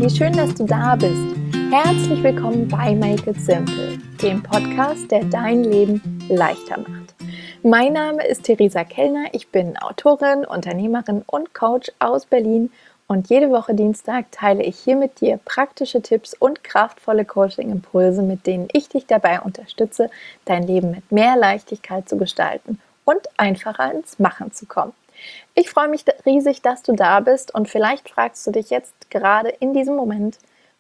wie schön, dass du da bist. Herzlich willkommen bei Make It Simple, dem Podcast, der dein Leben leichter macht. Mein Name ist Theresa Kellner, ich bin Autorin, Unternehmerin und Coach aus Berlin und jede Woche Dienstag teile ich hier mit dir praktische Tipps und kraftvolle Coaching-Impulse, mit denen ich dich dabei unterstütze, dein Leben mit mehr Leichtigkeit zu gestalten und einfacher ins Machen zu kommen. Ich freue mich riesig, dass du da bist und vielleicht fragst du dich jetzt gerade in diesem Moment,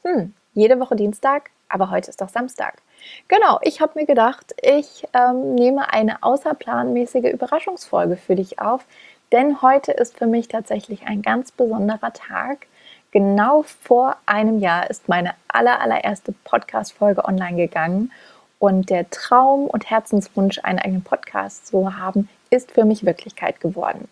jede Woche Dienstag, aber heute ist doch Samstag. Genau, ich habe mir gedacht, ich nehme eine außerplanmäßige Überraschungsfolge für dich auf, denn heute ist für mich tatsächlich ein ganz besonderer Tag. Genau vor einem Jahr ist meine allererste Podcast-Folge online gegangen und der Traum und Herzenswunsch, einen eigenen Podcast zu haben, ist für mich Wirklichkeit geworden.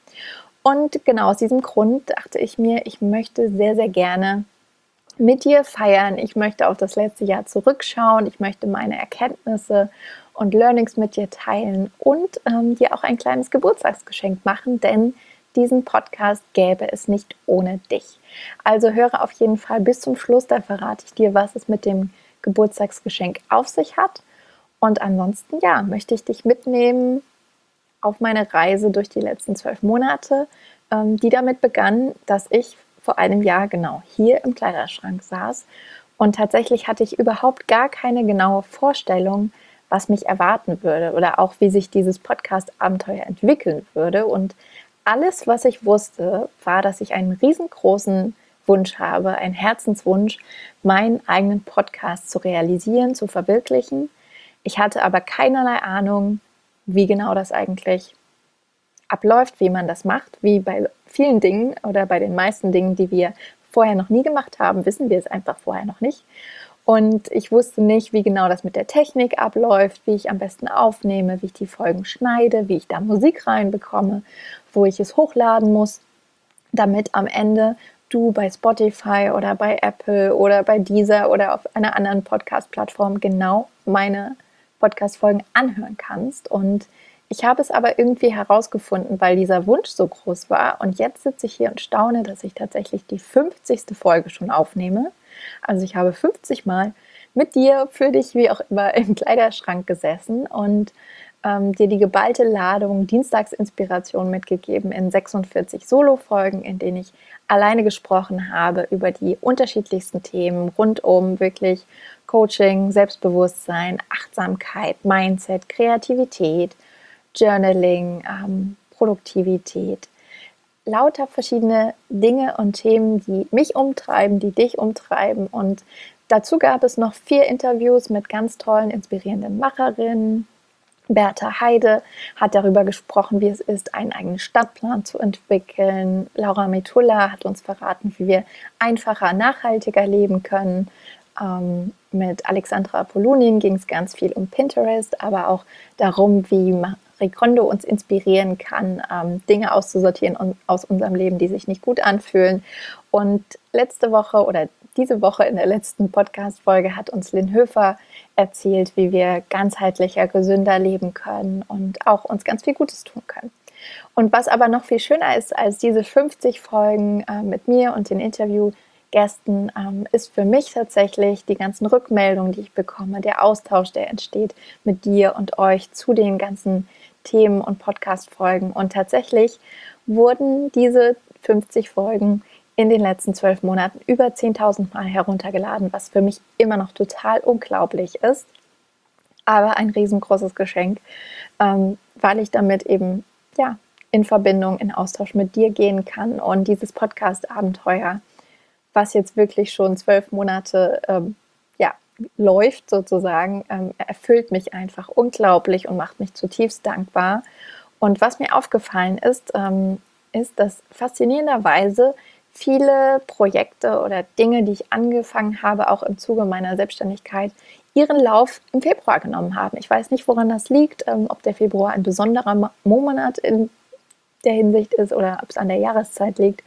Und genau aus diesem Grund dachte ich mir, ich möchte sehr, sehr gerne mit dir feiern. Ich möchte auf das letzte Jahr zurückschauen. Ich möchte meine Erkenntnisse und Learnings mit dir teilen und dir auch ein kleines Geburtstagsgeschenk machen, denn diesen Podcast gäbe es nicht ohne dich. Also höre auf jeden Fall bis zum Schluss, da verrate ich dir, was es mit dem Geburtstagsgeschenk auf sich hat. Und ansonsten, ja, möchte ich dich mitnehmen auf meine Reise durch die letzten 12 Monate, die damit begann, dass ich vor einem Jahr genau hier im Kleiderschrank saß und tatsächlich hatte ich überhaupt gar keine genaue Vorstellung, was mich erwarten würde oder auch wie sich dieses Podcast-Abenteuer entwickeln würde. Und alles, was ich wusste, war, dass ich einen riesengroßen Wunsch habe, einen Herzenswunsch, meinen eigenen Podcast zu realisieren, zu verwirklichen. Ich hatte aber keinerlei Ahnung, wie genau das eigentlich abläuft, wie man das macht. Wie bei vielen Dingen oder bei den meisten Dingen, die wir vorher noch nie gemacht haben, wissen wir es einfach vorher noch nicht. Und ich wusste nicht, wie genau das mit der Technik abläuft, wie ich am besten aufnehme, wie ich die Folgen schneide, wie ich da Musik reinbekomme, wo ich es hochladen muss, damit am Ende du bei Spotify oder bei Apple oder bei Deezer oder auf einer anderen Podcast-Plattform genau meine Podcast-Folgen anhören kannst. Und ich habe es aber irgendwie herausgefunden, weil dieser Wunsch so groß war. Und jetzt sitze ich hier und staune, dass ich tatsächlich die 50. Folge schon aufnehme. Also ich habe 50 Mal mit dir, für dich, wie auch immer, im Kleiderschrank gesessen und dir die geballte Ladung Dienstagsinspiration mitgegeben in 46 Solo-Folgen, in denen ich alleine gesprochen habe über die unterschiedlichsten Themen rund um wirklich Coaching, Selbstbewusstsein, Achtsamkeit, Mindset, Kreativität, Journaling, Produktivität. Lauter verschiedene Dinge und Themen, die mich umtreiben, die dich umtreiben. Und dazu gab es noch 4 Interviews mit ganz tollen, inspirierenden Macherinnen. Bertha Heide hat darüber gesprochen, wie es ist, einen eigenen Stadtplan zu entwickeln. Laura Metulla hat uns verraten, wie wir einfacher, nachhaltiger leben können. Mit Alexandra Apollonin ging es ganz viel um Pinterest, aber auch darum, wie Marie Kondo uns inspirieren kann, Dinge auszusortieren aus unserem Leben, die sich nicht gut anfühlen. Und letzte Woche oder diese Woche in der letzten Podcast-Folge hat uns Lynn Höfer erzählt, wie wir ganzheitlicher, gesünder leben können und auch uns ganz viel Gutes tun können. Und was aber noch viel schöner ist als diese 50 Folgen mit mir und den Interviewgästen, ist für mich tatsächlich die ganzen Rückmeldungen, die ich bekomme, der Austausch, der entsteht mit dir und euch zu den ganzen Themen und Podcast-Folgen. Und tatsächlich wurden diese 50 Folgen in den letzten 12 Monaten über 10.000 Mal heruntergeladen, was für mich immer noch total unglaublich ist, aber ein riesengroßes Geschenk, weil ich damit eben in Verbindung, in Austausch mit dir gehen kann und dieses Podcast-Abenteuer, was jetzt wirklich schon 12 Monate läuft sozusagen, erfüllt mich einfach unglaublich und macht mich zutiefst dankbar. Und was mir aufgefallen ist, ist, dass faszinierenderweise viele Projekte oder Dinge, die ich angefangen habe, auch im Zuge meiner Selbstständigkeit, ihren Lauf im Februar genommen haben. Ich weiß nicht, woran das liegt, ob der Februar ein besonderer Monat in der Hinsicht ist oder ob es an der Jahreszeit liegt.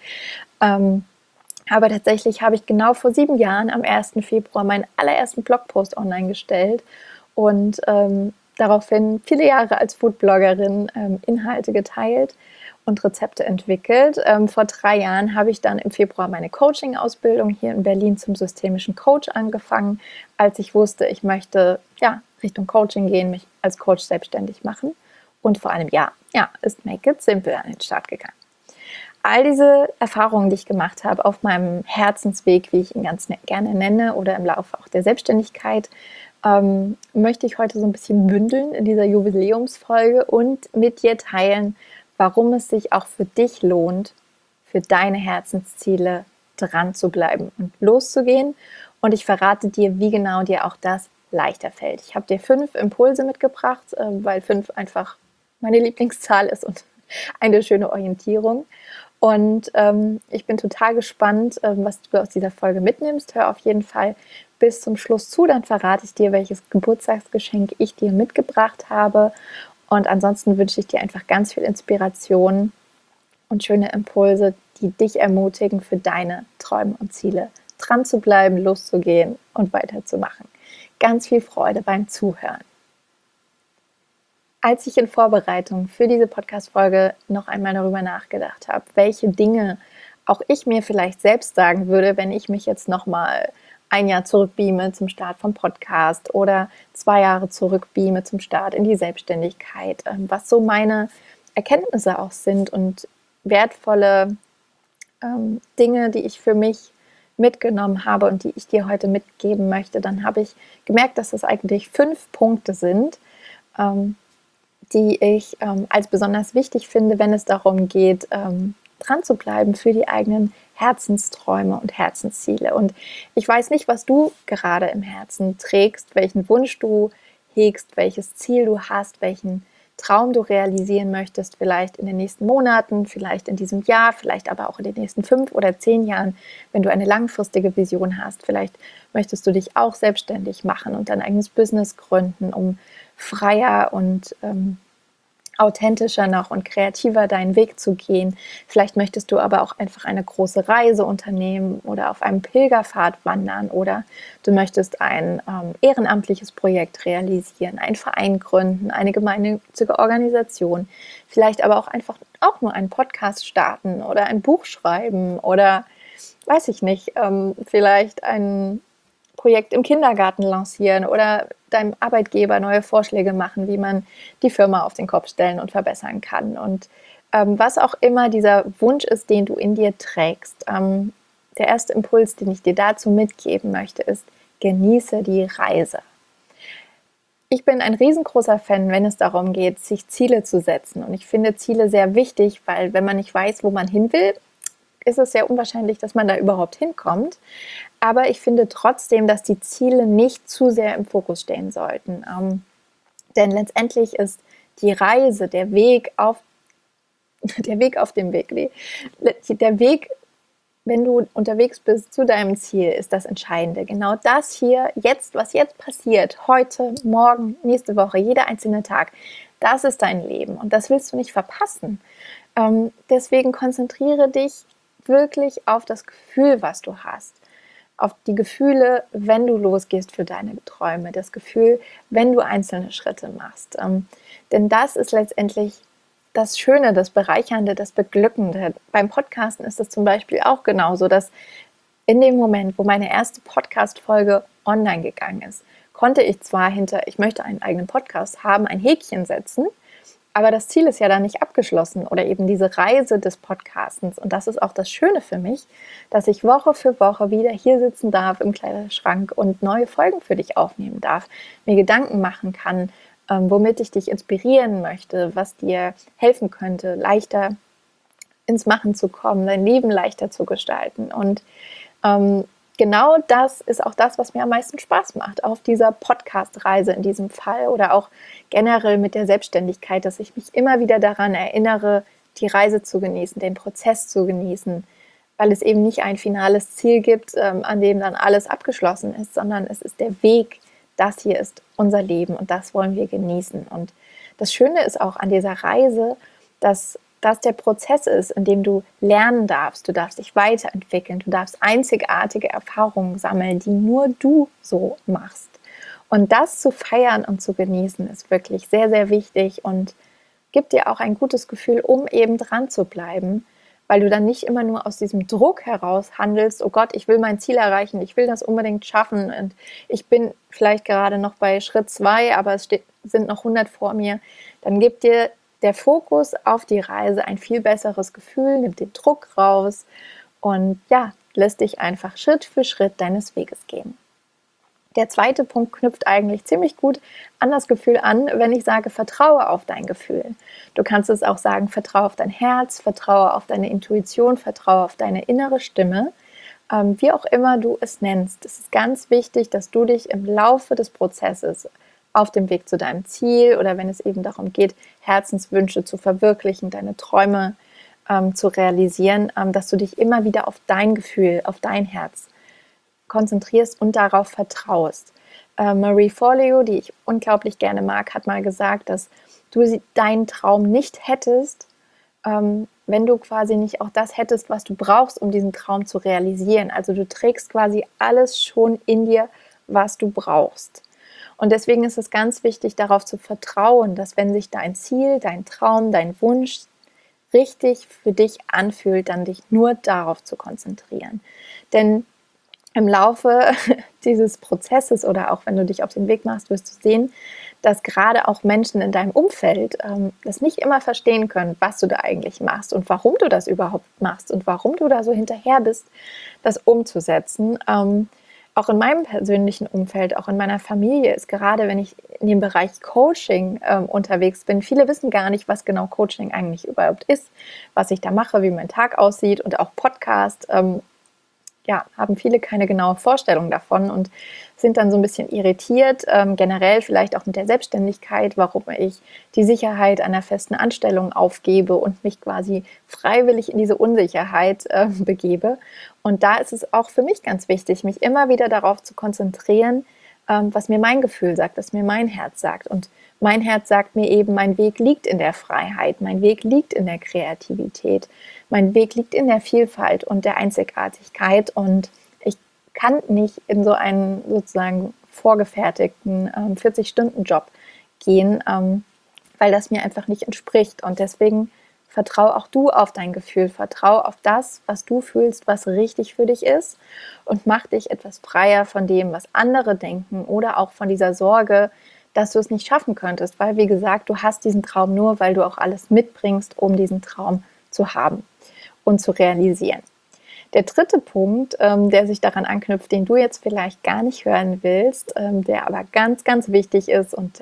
Aber tatsächlich habe ich genau vor 7 Jahren am 1. Februar meinen allerersten Blogpost online gestellt und daraufhin viele Jahre als Foodbloggerin Inhalte geteilt. und Rezepte entwickelt. Vor 3 Jahren habe ich dann im Februar meine Coaching-Ausbildung hier in Berlin zum systemischen Coach angefangen, als ich wusste, ich möchte Richtung Coaching gehen, mich als Coach selbstständig machen. Und vor einem Jahr ist Make It Simple an den Start gegangen. All diese Erfahrungen, die ich gemacht habe auf meinem Herzensweg, wie ich ihn ganz gerne nenne, oder im Laufe auch der Selbstständigkeit, möchte ich heute so ein bisschen bündeln in dieser Jubiläumsfolge und mit dir teilen, warum es sich auch für dich lohnt, für deine Herzensziele dran zu bleiben und loszugehen. Und ich verrate dir, wie genau dir auch das leichter fällt. Ich habe dir 5 Impulse mitgebracht, weil 5 einfach meine Lieblingszahl ist und eine schöne Orientierung. Und ich bin total gespannt, was du aus dieser Folge mitnimmst. Hör auf jeden Fall bis zum Schluss zu, dann verrate ich dir, welches Geburtstagsgeschenk ich dir mitgebracht habe. Und ansonsten wünsche ich dir einfach ganz viel Inspiration und schöne Impulse, die dich ermutigen, für deine Träume und Ziele dran zu bleiben, loszugehen und weiterzumachen. Ganz viel Freude beim Zuhören. Als ich in Vorbereitung für diese Podcast-Folge noch einmal darüber nachgedacht habe, welche Dinge auch ich mir vielleicht selbst sagen würde, wenn ich mich jetzt nochmal 1 Jahr zurückbeame zum Start vom Podcast oder 2 Jahre zurückbeame zum Start in die Selbstständigkeit, was so meine Erkenntnisse auch sind und wertvolle Dinge, die ich für mich mitgenommen habe und die ich dir heute mitgeben möchte, dann habe ich gemerkt, dass das eigentlich 5 Punkte sind, die ich als besonders wichtig finde, wenn es darum geht, dran zu bleiben für die eigenen Herzensträume und Herzensziele. Und ich weiß nicht, was du gerade im Herzen trägst, welchen Wunsch du hegst, welches Ziel du hast, welchen Traum du realisieren möchtest, vielleicht in den nächsten Monaten, vielleicht in diesem Jahr, vielleicht aber auch in den nächsten 5 oder 10 Jahren, wenn du eine langfristige Vision hast. Vielleicht möchtest du dich auch selbstständig machen und dein eigenes Business gründen, um freier und authentischer noch und kreativer deinen Weg zu gehen. Vielleicht möchtest du aber auch einfach eine große Reise unternehmen oder auf einem Pilgerpfad wandern oder du möchtest ein ehrenamtliches Projekt realisieren, einen Verein gründen, eine gemeinnützige Organisation, vielleicht aber auch einfach auch nur einen Podcast starten oder ein Buch schreiben oder weiß ich nicht, vielleicht ein Projekt im Kindergarten lancieren oder deinem Arbeitgeber neue Vorschläge machen, wie man die Firma auf den Kopf stellen und verbessern kann. Und was auch immer dieser Wunsch ist, den du in dir trägst, der erste Impuls, den ich dir dazu mitgeben möchte, ist, genieße die Reise. Ich bin ein riesengroßer Fan, wenn es darum geht, sich Ziele zu setzen. Und ich finde Ziele sehr wichtig, weil wenn man nicht weiß, wo man hin will, ist es sehr unwahrscheinlich, dass man da überhaupt hinkommt. Aber ich finde trotzdem, dass die Ziele nicht zu sehr im Fokus stehen sollten. Denn letztendlich ist die Reise, der Weg auf dem Weg, der Weg, wenn du unterwegs bist zu deinem Ziel, ist das Entscheidende. Genau das hier, jetzt, was jetzt passiert, heute, morgen, nächste Woche, jeder einzelne Tag, das ist dein Leben und das willst du nicht verpassen. Deswegen konzentriere dich wirklich auf das Gefühl, was du hast. Auf die Gefühle, wenn du losgehst für deine Träume. Das Gefühl, wenn du einzelne Schritte machst. Denn das ist letztendlich das Schöne, das Bereichernde, das Beglückende. Beim Podcasten ist es zum Beispiel auch genauso, dass in dem Moment, wo meine erste Podcast-Folge online gegangen ist, konnte ich zwar ich möchte einen eigenen Podcast haben, ein Häkchen setzen, aber das Ziel ist ja dann nicht abgeschlossen oder eben diese Reise des Podcastens. Und das ist auch das Schöne für mich, dass ich Woche für Woche wieder hier sitzen darf im Kleiderschrank und neue Folgen für dich aufnehmen darf, mir Gedanken machen kann, womit ich dich inspirieren möchte, was dir helfen könnte, leichter ins Machen zu kommen, dein Leben leichter zu gestalten. Und genau das ist auch das, was mir am meisten Spaß macht, auf dieser Podcast-Reise in diesem Fall oder auch generell mit der Selbstständigkeit, dass ich mich immer wieder daran erinnere, die Reise zu genießen, den Prozess zu genießen, weil es eben nicht ein finales Ziel gibt, an dem dann alles abgeschlossen ist, sondern es ist der Weg, das hier ist unser Leben und das wollen wir genießen. Und das Schöne ist auch an dieser Reise, dass das der Prozess ist, in dem du lernen darfst, du darfst dich weiterentwickeln, du darfst einzigartige Erfahrungen sammeln, die nur du so machst. Und das zu feiern und zu genießen, ist wirklich sehr, sehr wichtig und gibt dir auch ein gutes Gefühl, um eben dran zu bleiben, weil du dann nicht immer nur aus diesem Druck heraus handelst, oh Gott, ich will mein Ziel erreichen, ich will das unbedingt schaffen und ich bin vielleicht gerade noch bei Schritt 2, aber sind noch 100 vor mir. Dann gibt dir der Fokus auf die Reise ein viel besseres Gefühl, nimmt den Druck raus und ja, lässt dich einfach Schritt für Schritt deines Weges gehen. Der zweite Punkt knüpft eigentlich ziemlich gut an das Gefühl an, wenn ich sage, vertraue auf dein Gefühl. Du kannst es auch sagen, vertraue auf dein Herz, vertraue auf deine Intuition, vertraue auf deine innere Stimme, wie auch immer du es nennst. Es ist ganz wichtig, dass du dich im Laufe des Prozesses auf dem Weg zu deinem Ziel oder wenn es eben darum geht, Herzenswünsche zu verwirklichen, deine Träume zu realisieren, dass du dich immer wieder auf dein Gefühl, auf dein Herz konzentrierst und darauf vertraust. Marie Forleo, die ich unglaublich gerne mag, hat mal gesagt, dass du deinen Traum nicht hättest, wenn du quasi nicht auch das hättest, was du brauchst, um diesen Traum zu realisieren. Also du trägst quasi alles schon in dir, was du brauchst. Und deswegen ist es ganz wichtig, darauf zu vertrauen, dass wenn sich dein Ziel, dein Traum, dein Wunsch richtig für dich anfühlt, dann dich nur darauf zu konzentrieren. Denn im Laufe dieses Prozesses oder auch wenn du dich auf den Weg machst, wirst du sehen, dass gerade auch Menschen in deinem Umfeld das nicht immer verstehen können, was du da eigentlich machst und warum du das überhaupt machst und warum du da so hinterher bist, das umzusetzen. Auch in meinem persönlichen Umfeld, auch in meiner Familie ist gerade, wenn ich in dem Bereich Coaching unterwegs bin, viele wissen gar nicht, was genau Coaching eigentlich überhaupt ist, was ich da mache, wie mein Tag aussieht und auch Podcast. Haben viele keine genaue Vorstellung davon und sind dann so ein bisschen irritiert, generell vielleicht auch mit der Selbstständigkeit, warum ich die Sicherheit einer festen Anstellung aufgebe und mich quasi freiwillig in diese Unsicherheit begebe. Und da ist es auch für mich ganz wichtig, mich immer wieder darauf zu konzentrieren, was mir mein Gefühl sagt, was mir mein Herz sagt. Und mein Herz sagt mir eben, mein Weg liegt in der Freiheit, mein Weg liegt in der Kreativität, mein Weg liegt in der Vielfalt und der Einzigartigkeit und ich kann nicht in so einen sozusagen vorgefertigten 40-Stunden-Job gehen, weil das mir einfach nicht entspricht und deswegen vertraue auch du auf dein Gefühl, vertraue auf das, was du fühlst, was richtig für dich ist und mach dich etwas freier von dem, was andere denken oder auch von dieser Sorge, dass du es nicht schaffen könntest, weil wie gesagt, du hast diesen Traum nur, weil du auch alles mitbringst, um diesen Traum zu haben und zu realisieren. Der dritte Punkt, der sich daran anknüpft, den du jetzt vielleicht gar nicht hören willst, der aber ganz, ganz wichtig ist und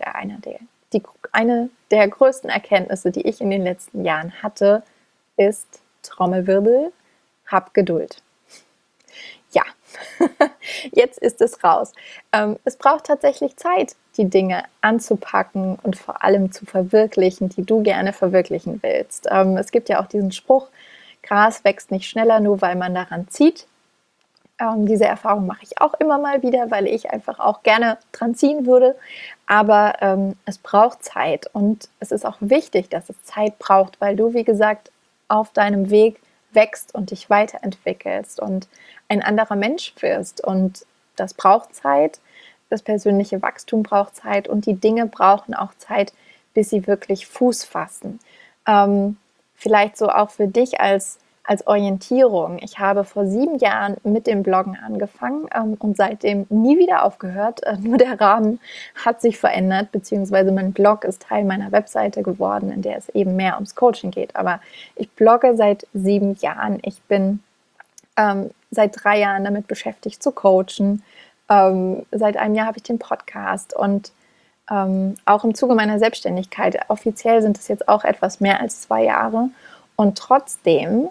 eine der größten Erkenntnisse, die ich in den letzten Jahren hatte, ist Trommelwirbel, hab Geduld. Ja, jetzt ist es raus. Es braucht tatsächlich Zeit, die Dinge anzupacken und vor allem zu verwirklichen, die du gerne verwirklichen willst. Es gibt ja auch diesen Spruch, Gras wächst nicht schneller, nur weil man daran zieht. Diese Erfahrung mache ich auch immer mal wieder, weil ich einfach auch gerne dran ziehen würde. Aber es braucht Zeit und es ist auch wichtig, dass es Zeit braucht, weil du, wie gesagt, auf deinem Weg wächst und dich weiterentwickelst und ein anderer Mensch wirst. Und das braucht Zeit, das persönliche Wachstum braucht Zeit und die Dinge brauchen auch Zeit, bis sie wirklich Fuß fassen. Vielleicht so auch für dich als Orientierung. Ich habe vor 7 Jahren mit dem Bloggen angefangen und seitdem nie wieder aufgehört. Nur der Rahmen hat sich verändert, beziehungsweise mein Blog ist Teil meiner Webseite geworden, in der es eben mehr ums Coaching geht. Aber ich blogge seit 7 Jahren. Ich bin seit 3 Jahren damit beschäftigt zu coachen. Seit einem Jahr habe ich den Podcast und auch im Zuge meiner Selbstständigkeit. Offiziell sind es jetzt auch etwas mehr als 2 Jahre. Und trotzdem,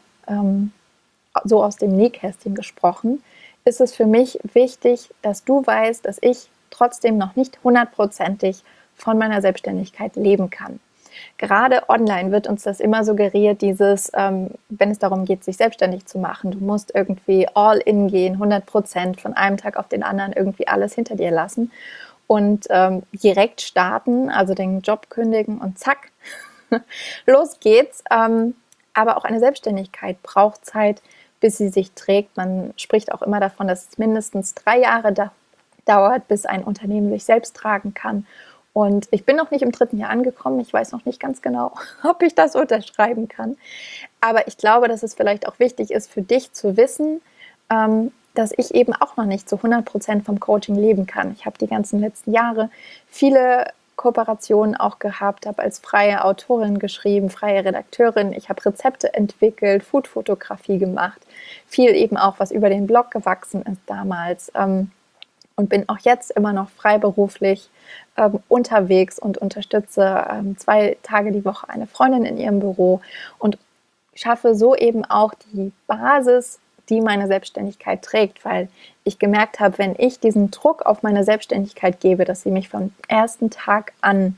so aus dem Nähkästchen gesprochen, ist es für mich wichtig, dass du weißt, dass ich trotzdem noch nicht 100%ig von meiner Selbstständigkeit leben kann. Gerade online wird uns das immer suggeriert, wenn es darum geht, sich selbstständig zu machen, du musst irgendwie all in gehen, 100% von einem Tag auf den anderen irgendwie alles hinter dir lassen und direkt starten, also den Job kündigen und zack, los geht's. Aber auch eine Selbstständigkeit braucht Zeit, bis sie sich trägt. Man spricht auch immer davon, dass es mindestens 3 Jahre dauert, bis ein Unternehmen sich selbst tragen kann. Und ich bin noch nicht im 3. Jahr angekommen. Ich weiß noch nicht ganz genau, ob ich das unterschreiben kann. Aber ich glaube, dass es vielleicht auch wichtig ist für dich zu wissen, dass ich eben auch noch nicht zu 100% vom Coaching leben kann. Ich habe die ganzen letzten Jahre viele Kooperationen auch gehabt, habe als freie Autorin geschrieben, freie Redakteurin. Ich habe Rezepte entwickelt, Foodfotografie gemacht, viel eben auch, was über den Blog gewachsen ist damals. Und bin auch jetzt immer noch freiberuflich unterwegs und unterstütze 2 Tage die Woche eine Freundin in ihrem Büro und schaffe so eben auch die Basis, die meine Selbstständigkeit trägt, weil ich gemerkt habe, wenn ich diesen Druck auf meine Selbstständigkeit gebe, dass sie mich vom ersten Tag an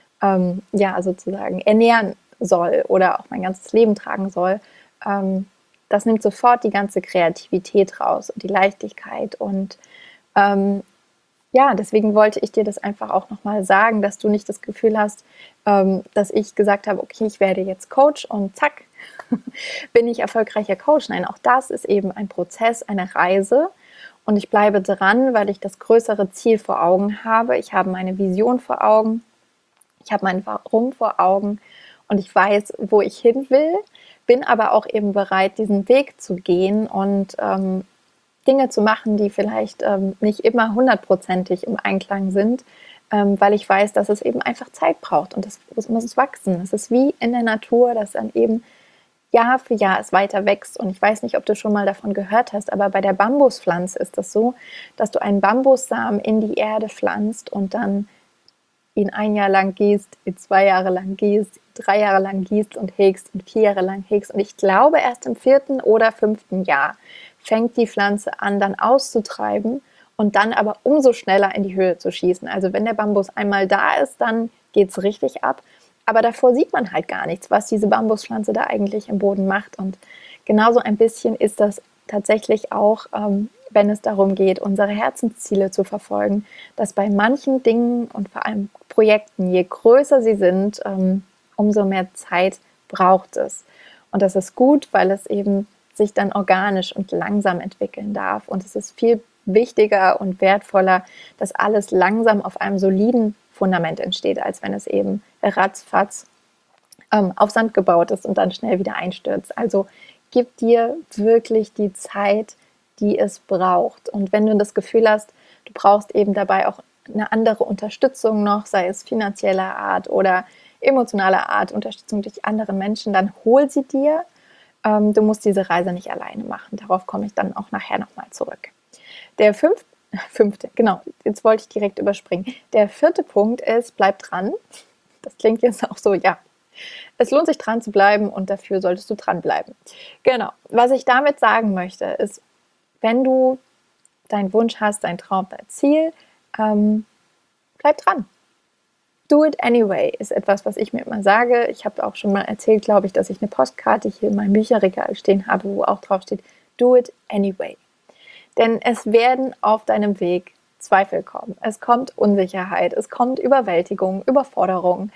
sozusagen ernähren soll oder auch mein ganzes Leben tragen soll, das nimmt sofort die ganze Kreativität raus und die Leichtigkeit und deswegen wollte ich dir das einfach auch nochmal sagen, dass du nicht das Gefühl hast, dass ich gesagt habe, okay, ich werde jetzt Coach und zack, bin ich erfolgreicher Coach. Nein, auch das ist eben ein Prozess, eine Reise und ich bleibe dran, weil ich das größere Ziel vor Augen habe. Ich habe meine Vision vor Augen, ich habe mein Warum vor Augen und ich weiß, wo ich hin will, bin aber auch eben bereit, diesen Weg zu gehen und Dinge zu machen, die vielleicht nicht immer 100%ig im Einklang sind, weil ich weiß, dass es eben einfach Zeit braucht und das muss wachsen. Es ist wie in der Natur, dass dann eben Jahr für Jahr es weiter wächst. Und ich weiß nicht, ob du schon mal davon gehört hast, aber bei der Bambuspflanze ist das so, dass du einen Bambussamen in die Erde pflanzt und dann ihn 1 Jahr lang gießt, ihn 2 Jahre lang gießt, 3 Jahre lang gießt und hegst und 4 Jahre lang hegst. Und ich glaube, erst im 4. oder 5. Jahr fängt die Pflanze an, dann auszutreiben und dann aber umso schneller in die Höhe zu schießen. Also wenn der Bambus einmal da ist, dann geht es richtig ab. Aber davor sieht man halt gar nichts, was diese Bambuspflanze da eigentlich im Boden macht. Und genauso ein bisschen ist das tatsächlich auch, wenn es darum geht, unsere Herzensziele zu verfolgen, dass bei manchen Dingen und vor allem Projekten, je größer sie sind, umso mehr Zeit braucht es. Und das ist gut, weil es eben sich dann organisch und langsam entwickeln darf. Und es ist viel wichtiger und wertvoller, dass alles langsam auf einem soliden Fundament entsteht, als wenn es eben ratzfatz auf Sand gebaut ist und dann schnell wieder einstürzt. Also gib dir wirklich die Zeit, die es braucht. Und wenn du das Gefühl hast, du brauchst eben dabei auch eine andere Unterstützung noch, sei es finanzieller Art oder emotionaler Art, Unterstützung durch andere Menschen, dann hol sie dir. Du musst diese Reise nicht alleine machen. Darauf komme ich dann auch nachher nochmal zurück. Der fünfte, genau, jetzt wollte ich direkt überspringen. Der 4. Punkt ist, bleib dran. Das klingt jetzt auch so, ja, es lohnt sich dran zu bleiben und dafür solltest du dranbleiben. Genau, was ich damit sagen möchte, ist, wenn du deinen Wunsch hast, dein Traum, dein Ziel, bleib dran. Do it anyway ist etwas, was ich mir immer sage. Ich habe auch schon mal erzählt, glaube ich, dass ich eine Postkarte hier in meinem Bücherregal stehen habe, wo auch drauf steht, do it anyway. Denn es werden auf deinem Weg Zweifel kommen. Es kommt Unsicherheit, es kommt Überwältigung, Überforderung,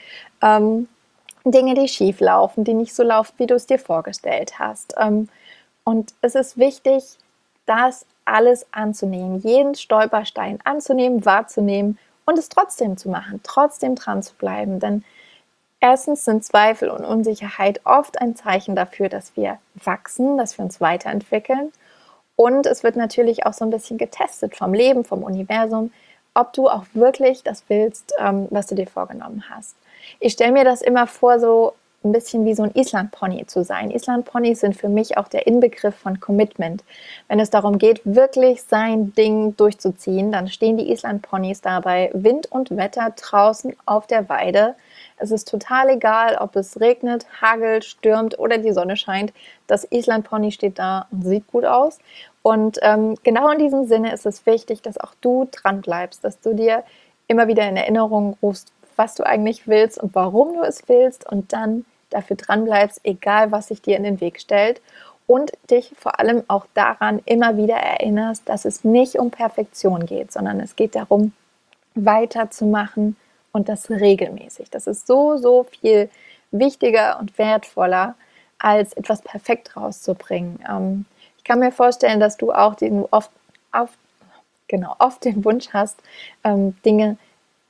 Dinge, die schief laufen, die nicht so laufen, wie du es dir vorgestellt hast. Und es ist wichtig, das alles anzunehmen, jeden Stolperstein anzunehmen, wahrzunehmen und es trotzdem zu machen, trotzdem dran zu bleiben. Denn erstens sind Zweifel und Unsicherheit oft ein Zeichen dafür, dass wir wachsen, dass wir uns weiterentwickeln. Und es wird natürlich auch so ein bisschen getestet vom Leben, vom Universum, ob du auch wirklich das willst, was du dir vorgenommen hast. Ich stelle mir das immer vor, so ein bisschen wie so ein Island-Pony zu sein. Island-Ponys sind für mich auch der Inbegriff von Commitment. Wenn es darum geht, wirklich sein Ding durchzuziehen, dann stehen die Island-Ponys da bei Wind und Wetter draußen auf der Weide. Es ist total egal, ob es regnet, hagelt, stürmt oder die Sonne scheint. Das Island-Pony steht da und sieht gut aus. Und genau in diesem Sinne ist es wichtig, dass auch du dran bleibst, dass du dir immer wieder in Erinnerung rufst, was du eigentlich willst und warum du es willst und dann dafür dran bleibst, egal was sich dir in den Weg stellt und dich vor allem auch daran immer wieder erinnerst, dass es nicht um Perfektion geht, sondern es geht darum, weiterzumachen und das regelmäßig. Das ist so, so viel wichtiger und wertvoller, als etwas perfekt rauszubringen. Ich kann mir vorstellen, dass du auch oft den Wunsch hast, Dinge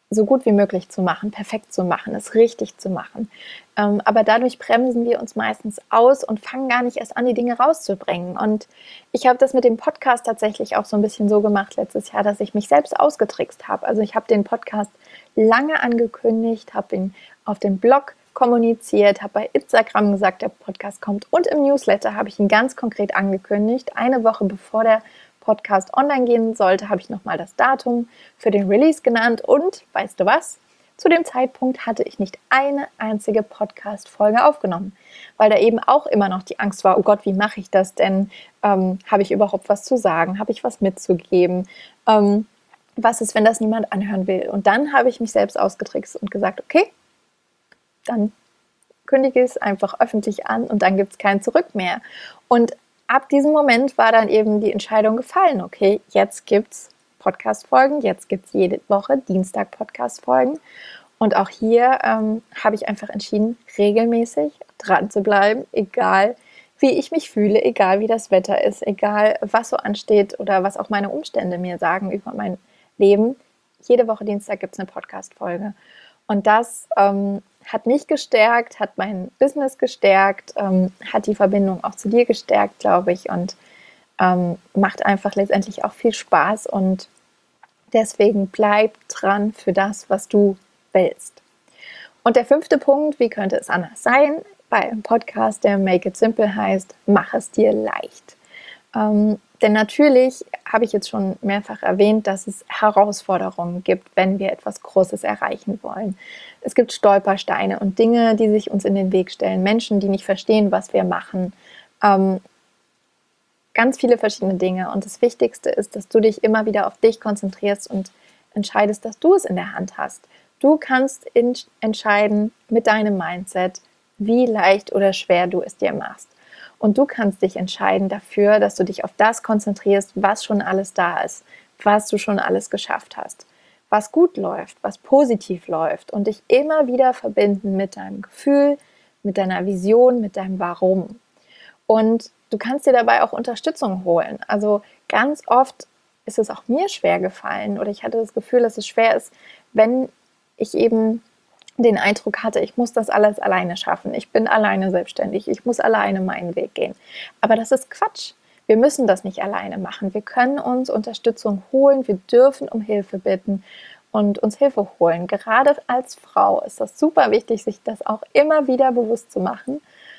so gut wie möglich zu machen, perfekt zu machen, es richtig zu machen. Aber dadurch bremsen wir uns meistens aus und fangen gar nicht erst an, die Dinge rauszubringen. Und ich habe das mit dem Podcast tatsächlich auch so ein bisschen so gemacht letztes Jahr, dass ich mich selbst ausgetrickst habe. Also ich habe den Podcast lange angekündigt, habe ihn auf dem Blog kommuniziert, habe bei Instagram gesagt, der Podcast kommt, und im Newsletter habe ich ihn ganz konkret angekündigt. Eine Woche bevor der Podcast online gehen sollte, habe ich nochmal das Datum für den Release genannt, und weißt du was? Zu dem Zeitpunkt hatte ich nicht eine einzige Podcast-Folge aufgenommen, weil da eben auch immer noch die Angst war, oh Gott, wie mache ich das denn? Habe ich überhaupt was zu sagen? Habe ich was mitzugeben? Was ist, wenn das niemand anhören will? Und dann habe ich mich selbst ausgetrickst und gesagt, okay, dann kündige ich es einfach öffentlich an und dann gibt es kein Zurück mehr. Und ab diesem Moment war dann eben die Entscheidung gefallen, okay, jetzt gibt es Podcast-Folgen, jetzt gibt es jede Woche Dienstag Podcast-Folgen. Und auch hier habe ich einfach entschieden, regelmäßig dran zu bleiben, egal wie ich mich fühle, egal wie das Wetter ist, egal was so ansteht oder was auch meine Umstände mir sagen über mein Leben. Jede Woche Dienstag gibt es eine Podcast-Folge. Und das hat mich gestärkt, hat mein Business gestärkt, hat die Verbindung auch zu dir gestärkt, glaube ich, und macht einfach letztendlich auch viel Spaß. Und deswegen bleib dran für das, was du willst. Und der 5. Punkt, wie könnte es anders sein, bei einem Podcast, der Make It Simple heißt, mach es dir leicht. Denn natürlich habe ich jetzt schon mehrfach erwähnt, dass es Herausforderungen gibt, wenn wir etwas Großes erreichen wollen. Es gibt Stolpersteine und Dinge, die sich uns in den Weg stellen, Menschen, die nicht verstehen, was wir machen. Ganz viele verschiedene Dinge. Und das Wichtigste ist, dass du dich immer wieder auf dich konzentrierst und entscheidest, dass du es in der Hand hast. Du kannst entscheiden mit deinem Mindset, wie leicht oder schwer du es dir machst. Und du kannst dich entscheiden dafür, dass du dich auf das konzentrierst, was schon alles da ist, was du schon alles geschafft hast, was gut läuft, was positiv läuft, und dich immer wieder verbinden mit deinem Gefühl, mit deiner Vision, mit deinem Warum. Und du kannst dir dabei auch Unterstützung holen. Also ganz oft ist es auch mir schwer gefallen, oder ich hatte das Gefühl, dass es schwer ist, wenn ich eben den Eindruck hatte, ich muss das alles alleine schaffen. Ich bin alleine selbstständig. Ich muss alleine meinen Weg gehen. Aber das ist Quatsch. Wir müssen das nicht alleine machen. Wir können uns Unterstützung holen. Wir dürfen um Hilfe bitten und uns Hilfe holen. Gerade als Frau ist das super wichtig, sich das auch immer wieder bewusst zu machen.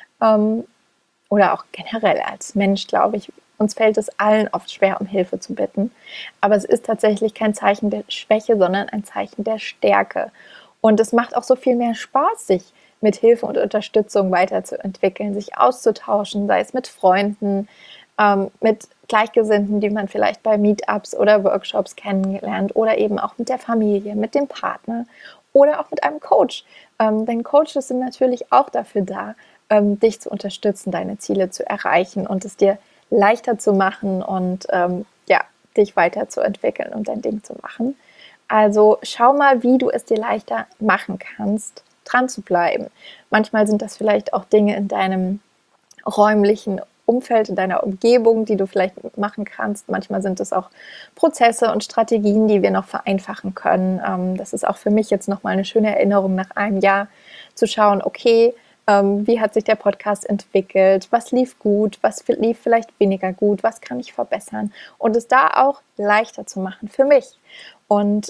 Oder auch generell als Mensch, glaube ich, uns fällt es allen oft schwer, um Hilfe zu bitten. Aber es ist tatsächlich kein Zeichen der Schwäche, sondern ein Zeichen der Stärke. Und es macht auch so viel mehr Spaß, sich mit Hilfe und Unterstützung weiterzuentwickeln, sich auszutauschen, sei es mit Freunden, mit Gleichgesinnten, die man vielleicht bei Meetups oder Workshops kennenlernt, oder eben auch mit der Familie, mit dem Partner oder auch mit einem Coach. Denn Coaches sind natürlich auch dafür da, dich zu unterstützen, deine Ziele zu erreichen und es dir leichter zu machen und dich weiterzuentwickeln und dein Ding zu machen. Also schau mal, wie du es dir leichter machen kannst, dran zu bleiben. Manchmal sind das vielleicht auch Dinge in deinem räumlichen Umfeld, in deiner Umgebung, die du vielleicht machen kannst. Manchmal sind es auch Prozesse und Strategien, die wir noch vereinfachen können. Das ist auch für mich jetzt nochmal eine schöne Erinnerung nach einem Jahr, zu schauen, okay, wie hat sich der Podcast entwickelt, was lief gut, was lief vielleicht weniger gut, was kann ich verbessern, und es da auch leichter zu machen für mich. Und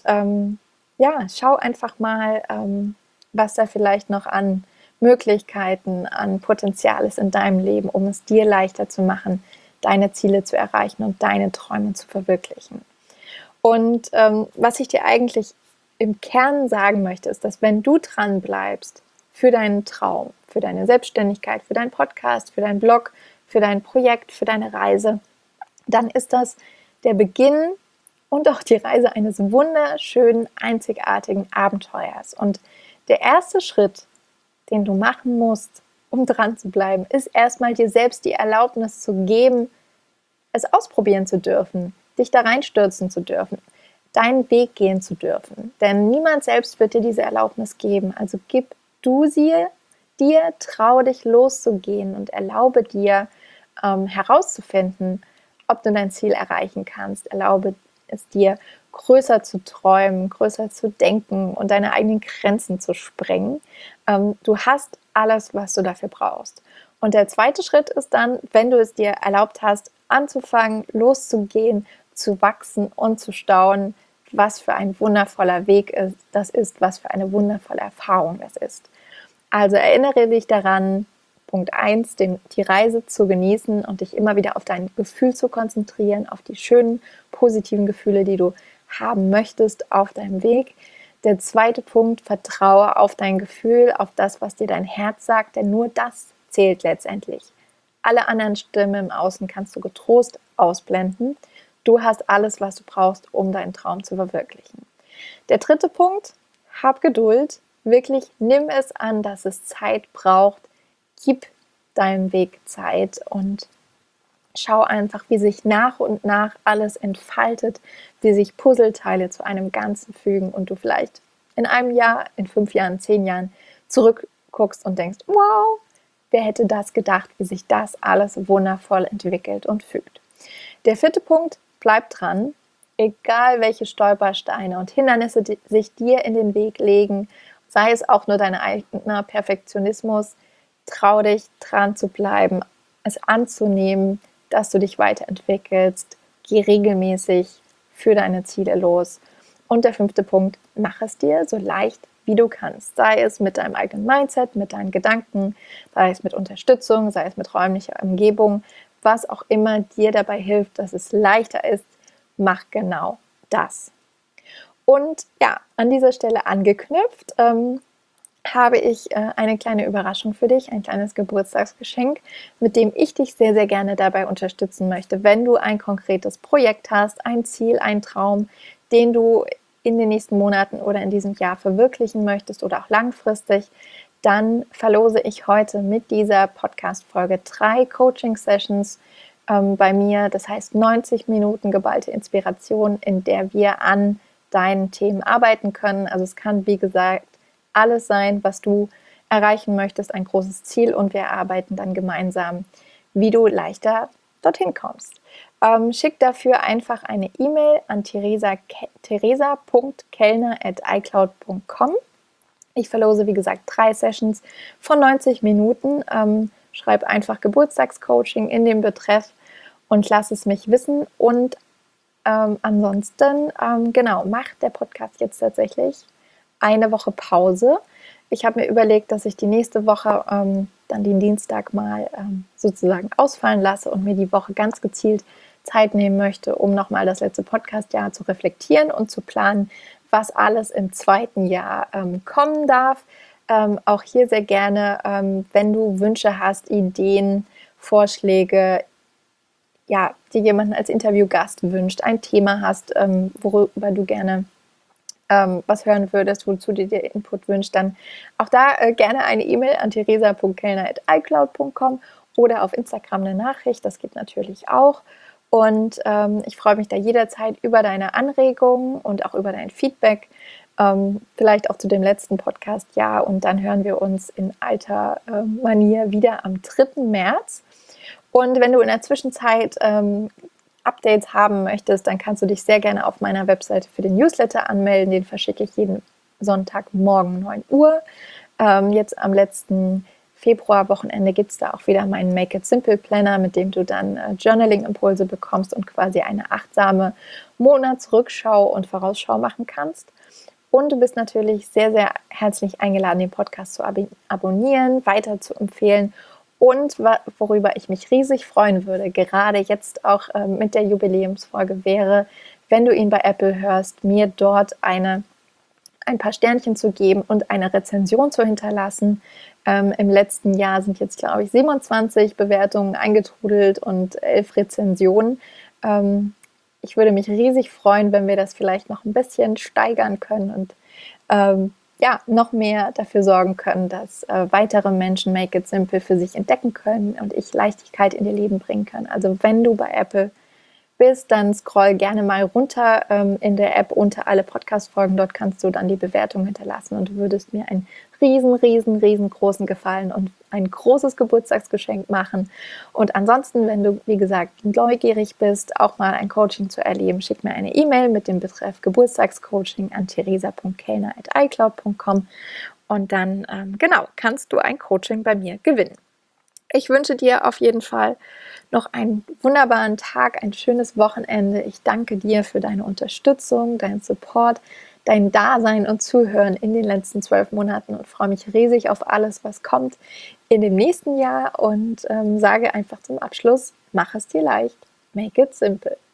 schau einfach mal, was da vielleicht noch an Möglichkeiten, an Potenzial ist in deinem Leben, um es dir leichter zu machen, deine Ziele zu erreichen und deine Träume zu verwirklichen. Und was ich dir eigentlich im Kern sagen möchte, ist, dass wenn du dran bleibst für deinen Traum, für deine Selbstständigkeit, für deinen Podcast, für deinen Blog, für dein Projekt, für deine Reise, dann ist das der Beginn und auch die Reise eines wunderschönen, einzigartigen Abenteuers. Und der erste Schritt, den du machen musst, um dran zu bleiben, ist erstmal dir selbst die Erlaubnis zu geben, es ausprobieren zu dürfen, dich da reinstürzen zu dürfen, deinen Weg gehen zu dürfen. Denn niemand selbst wird dir diese Erlaubnis geben. Also gib du sie dir, trau dich loszugehen und erlaube dir herauszufinden, ob du dein Ziel erreichen kannst. Erlaube es dir, größer zu träumen, größer zu denken und deine eigenen Grenzen zu sprengen. Du hast alles, was du dafür brauchst. Und der zweite Schritt ist dann, wenn du es dir erlaubt hast, anzufangen, loszugehen, zu wachsen und zu staunen, was für ein wundervoller Weg das ist, was für eine wundervolle Erfahrung das ist. Also erinnere dich daran, Punkt 1, die Reise zu genießen und dich immer wieder auf dein Gefühl zu konzentrieren, auf die schönen, positiven Gefühle, die du haben möchtest auf deinem Weg. Der zweite Punkt, vertraue auf dein Gefühl, auf das, was dir dein Herz sagt, denn nur das zählt letztendlich. Alle anderen Stimmen im Außen kannst du getrost ausblenden. Du hast alles, was du brauchst, um deinen Traum zu verwirklichen. Der dritte Punkt, hab Geduld. Wirklich nimm es an, dass es Zeit braucht. Gib deinem Weg Zeit und schau einfach, wie sich nach und nach alles entfaltet, wie sich Puzzleteile zu einem Ganzen fügen und du vielleicht in einem Jahr, in 5 Jahren, 10 Jahren zurückguckst und denkst, wow, wer hätte das gedacht, wie sich das alles wundervoll entwickelt und fügt. Der vierte Punkt, bleib dran, egal welche Stolpersteine und Hindernisse sich dir in den Weg legen, sei es auch nur dein eigener Perfektionismus, trau dich dran zu bleiben, es anzunehmen, dass du dich weiterentwickelst, geh regelmäßig für deine Ziele los. Und der 5. Punkt, mach es dir so leicht wie du kannst, sei es mit deinem eigenen Mindset, mit deinen Gedanken, sei es mit Unterstützung, sei es mit räumlicher Umgebung, was auch immer dir dabei hilft, dass es leichter ist, mach genau das. Und ja, an dieser Stelle angeknüpft, habe ich eine kleine Überraschung für dich, ein kleines Geburtstagsgeschenk, mit dem ich dich sehr, sehr gerne dabei unterstützen möchte. Wenn du ein konkretes Projekt hast, ein Ziel, ein Traum, den du in den nächsten Monaten oder in diesem Jahr verwirklichen möchtest oder auch langfristig, dann verlose ich heute mit dieser Podcast-Folge 3 Coaching-Sessions bei mir. Das heißt 90 Minuten geballte Inspiration, in der wir an deinen Themen arbeiten können. Also es kann, wie gesagt, alles sein, was du erreichen möchtest, ein großes Ziel, und wir erarbeiten dann gemeinsam, wie du leichter dorthin kommst. Schick dafür einfach eine E-Mail an theresa.kellner@icloud.com. Ich verlose, wie gesagt, 3 Sessions von 90 Minuten. Schreib einfach Geburtstagscoaching in den Betreff und lass es mich wissen. Und ansonsten, macht der Podcast jetzt tatsächlich eine Woche Pause. Ich habe mir überlegt, dass ich die nächste Woche dann den Dienstag mal sozusagen ausfallen lasse und mir die Woche ganz gezielt Zeit nehmen möchte, um nochmal das letzte Podcast-Jahr zu reflektieren und zu planen, was alles im zweiten Jahr kommen darf. Auch hier sehr gerne, wenn du Wünsche hast, Ideen, Vorschläge, ja, dir jemanden als Interviewgast wünscht, ein Thema hast, worüber du gerne was hören würdest, wozu du dir Input wünschst, dann auch da gerne eine E-Mail an theresa.kellner@icloud.com oder auf Instagram eine Nachricht, das geht natürlich auch. Und ich freue mich da jederzeit über deine Anregungen und auch über dein Feedback, vielleicht auch zu dem letzten Podcast, ja, und dann hören wir uns in alter Manier wieder am 3. März. Und wenn du in der Zwischenzeit Updates haben möchtest, dann kannst du dich sehr gerne auf meiner Webseite für den Newsletter anmelden. Den verschicke ich jeden Sonntagmorgen 9 Uhr. Jetzt am letzten Februarwochenende gibt es da auch wieder meinen Make It Simple Planner, mit dem du dann Journaling-Impulse bekommst und quasi eine achtsame Monatsrückschau und Vorausschau machen kannst. Und du bist natürlich sehr, sehr herzlich eingeladen, den Podcast zu abonnieren, weiter zu empfehlen. Und worüber ich mich riesig freuen würde, gerade jetzt auch mit der Jubiläumsfolge, wäre, wenn du ihn bei Apple hörst, mir dort ein paar Sternchen zu geben und eine Rezension zu hinterlassen. Im letzten Jahr sind jetzt, glaube ich, 27 Bewertungen eingetrudelt und 11 Rezensionen. Ich würde mich riesig freuen, wenn wir das vielleicht noch ein bisschen steigern können und noch mehr dafür sorgen können, dass weitere Menschen Make It Simple für sich entdecken können und ich Leichtigkeit in ihr Leben bringen kann. Also wenn du bei Apple bist, dann scroll gerne mal runter in der App unter alle Podcast-Folgen. Dort kannst du dann die Bewertung hinterlassen und du würdest mir einen riesengroßen Gefallen und ein großes Geburtstagsgeschenk machen. Und ansonsten, wenn du, wie gesagt, neugierig bist, auch mal ein Coaching zu erleben, schick mir eine E-Mail mit dem Betreff Geburtstagscoaching an theresa.kellner@icloud.com und dann, kannst du ein Coaching bei mir gewinnen. Ich wünsche dir auf jeden Fall noch einen wunderbaren Tag, ein schönes Wochenende. Ich danke dir für deine Unterstützung, deinen Support, dein Dasein und Zuhören in den letzten 12 Monaten und freue mich riesig auf alles, was kommt in dem nächsten Jahr und sage einfach zum Abschluss, mach es dir leicht, make it simple.